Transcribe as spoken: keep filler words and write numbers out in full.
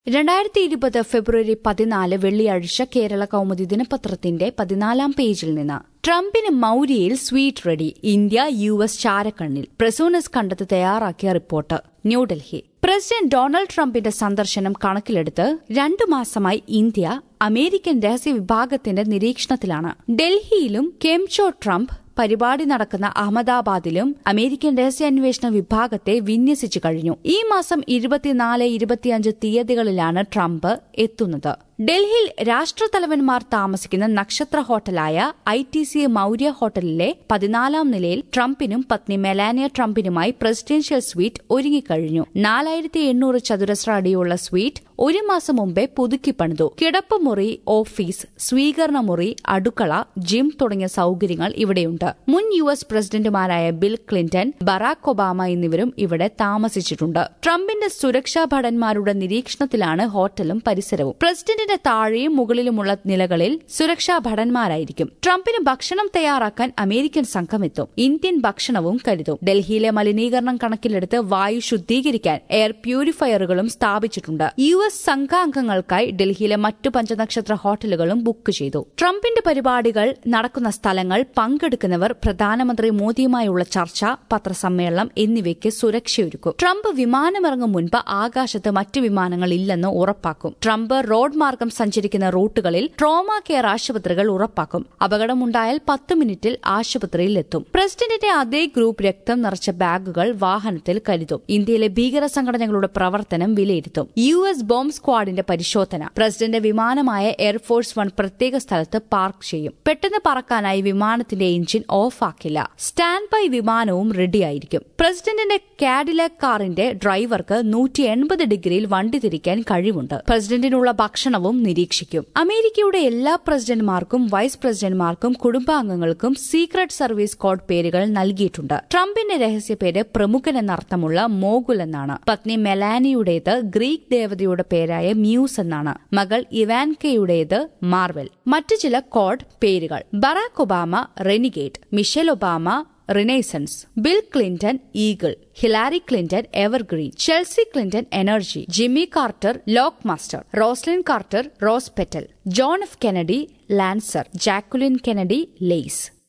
രണ്ടായിരത്തി ഇരുപത് ഫെബ്രുവരി പതിനാല് വെള്ളിയാഴ്ച കേരള കൗമുദി ദിനപത്രത്തിന്റെ പതിനാലാം പേജിൽ നിന്ന് ട്രംപിന് മൌര്യയിൽ suite ready, India U S ചാരക്കണ്ണിൽ. പ്രസൂനസ് കണ്ടെത്തി തയ്യാറാക്കിയ റിപ്പോർട്ട്. ന്യൂഡൽഹി. പ്രസിഡന്റ് ഡൊണാൾഡ് ട്രംപിന്റെ സന്ദർശനം കണക്കിലെടുത്ത് രണ്ടു മാസമായി ഇന്ത്യ അമേരിക്കൻ രഹസ്യ വിഭാഗത്തിന്റെ നിരീക്ഷണത്തിലാണ്. ഡൽഹിയിലും കെംചോ ട്രംപ് പരിപാടി നടക്കുന്ന അഹമ്മദാബാദിലും അമേരിക്കൻ രഹസ്യാന്വേഷണ വിഭാഗത്തെ വിന്യസിച്ചു കഴിഞ്ഞു. ഈ മാസം ഇരുപത്തിനാല് ഇരുപത്തിയഞ്ച് തീയതികളിലാണ് ട്രംപ് എത്തുന്നത്. ഡൽഹിയിൽ രാഷ്ട്രതലവന്മാർ താമസിക്കുന്ന നക്ഷത്ര ഹോട്ടലായ ഐ ടി സി മൌര്യ ഹോട്ടലിലെ പതിനാലാം നിലയിൽ ട്രംപിനും പത്നി മെലാനിയ ട്രംപിനുമായി പ്രസിഡൻഷ്യൽ സ്വീറ്റ് ഒരുങ്ങിക്കഴിഞ്ഞു. നാലായിരത്തി എണ്ണൂറ് ചതുരശ്ര അടിയുള്ള സ്വീറ്റ് ഒരു മാസം മുമ്പേ പുതുക്കി പണിതു. കിടപ്പുമുറി, ഓഫീസ്, സ്വീകരണമുറി, അടുക്കള, ജിം തുടങ്ങിയ സൌകര്യങ്ങൾ ഇവിടെയുണ്ട്. മുൻ യു എസ് പ്രസിഡന്റുമാരായ ബിൽ ക്ലിന്റൺ, ബറാക് ഒബാമ എന്നിവരും ഇവിടെ താമസിച്ചിട്ടുണ്ട്. ട്രംപിന്റെ സുരക്ഷാ ഭടന്മാരുടെ നിരീക്ഷണത്തിലാണ് ഹോട്ടലും പരിസരവും. പ്രസിഡന്റിന്റെ താഴെയും മുകളിലുമുള്ള നിലകളിൽ സുരക്ഷാ ഭടന്മാരായിരിക്കും. ട്രംപിന് ഭക്ഷണം തയ്യാറാക്കാൻ അമേരിക്കൻ സംഘം എത്തും. ഇന്ത്യൻ ഭക്ഷണവും കരുതും. ഡൽഹിയിലെ മലിനീകരണം കണക്കിലെടുത്ത് വായു ശുദ്ധീകരിക്കാൻ എയർ പ്യൂരിഫയറുകളും സ്ഥാപിച്ചിട്ടുണ്ട്. യു എസ് സംഘാംഗങ്ങൾക്കായി ഡൽഹിയിലെ മറ്റു പഞ്ചനക്ഷത്ര ഹോട്ടലുകളും ബുക്ക് ചെയ്തു. ട്രംപിന്റെ പരിപാടികൾ നടക്കുന്ന സ്ഥലങ്ങൾ, പങ്കെടുക്കുന്നവർ, പ്രധാനമന്ത്രി മോദിയുമായുള്ള ചർച്ച, പത്രസമ്മേളനം എന്നിവയ്ക്ക് സുരക്ഷയൊരുക്കും. ട്രംപ് വിമാനമിറങ്ങും മുൻപ് ആകാശത്ത് മറ്റു വിമാനങ്ങൾ ഇല്ലെന്ന് ഉറപ്പാക്കും. ട്രംപ് റോഡ് മാർഗം സഞ്ചരിക്കുന്ന റൂട്ടുകളിൽ ട്രോമ കെയർ ആശുപത്രികൾ ഉറപ്പാക്കും. അപകടമുണ്ടായാൽ പത്ത് മിനിറ്റിൽ ആശുപത്രിയിൽ എത്തും. പ്രസിഡന്റിന്റെ അതേ ഗ്രൂപ്പ് രക്തം നിറച്ച ബാഗുകൾ വാഹനത്തിൽ കരുതും. ഇന്ത്യയിലെ ഭീകര സംഘടനകളുടെ പ്രവർത്തനം വിലയിരുത്തും. യു എസ് ബോംബ് സ്ക്വാഡിന്റെ പരിശോധന. പ്രസിഡന്റ് വിമാനമായ എയർഫോഴ്സ് വൺ പ്രത്യേക സ്ഥലത്ത് പാർക്ക് ചെയ്യും. പെട്ടെന്ന് പറക്കാനായി വിമാനത്തിന്റെ എഞ്ചിൻ ഓഫ് ആക്കില്ല. സ്റ്റാൻഡ് ബൈ വിമാനവും റെഡിയായിരിക്കും. പ്രസിഡന്റിന്റെ കാഡിലാക് കാറിന്റെ ഡ്രൈവർക്ക് നൂറ്റി എൺപത് ഡിഗ്രിയിൽ വണ്ടി തിരിക്കാൻ കഴിവുണ്ട്. പ്രസിഡന്റിനുള്ള ഭക്ഷണവും നിരീക്ഷിക്കും. അമേരിക്കയുടെ എല്ലാ പ്രസിഡന്റുമാർക്കും വൈസ് പ്രസിഡന്റുമാർക്കും കുടുംബാംഗങ്ങൾക്കും സീക്രട്ട് സർവീസ് കോഡ് പേരുകൾ നൽകിയിട്ടുണ്ട്. ട്രംപിന്റെ രഹസ്യ പേര് പ്രമുഖൻ എന്നർത്ഥമുള്ള മോഗുൽ എന്നാണ്. പത്നി മെലാനിയുടേത് ഗ്രീക്ക് ദേവതയുടെ പേരായ മ്യൂസ് എന്നാണ്. മകൾ ഇവാൻകയുടേത് മാർവെൽ. മറ്റു ചില കോഡ് പേരുകൾ: Barack Obama Renegade, Michelle Obama Renaissance, Bill Clinton Eagle, Hillary Clinton Evergreen, Chelsea Clinton Energy, Jimmy Carter Lock Master, Rosalynn Carter Rose Petal, John F Kennedy Lancer, Jacqueline Kennedy lace.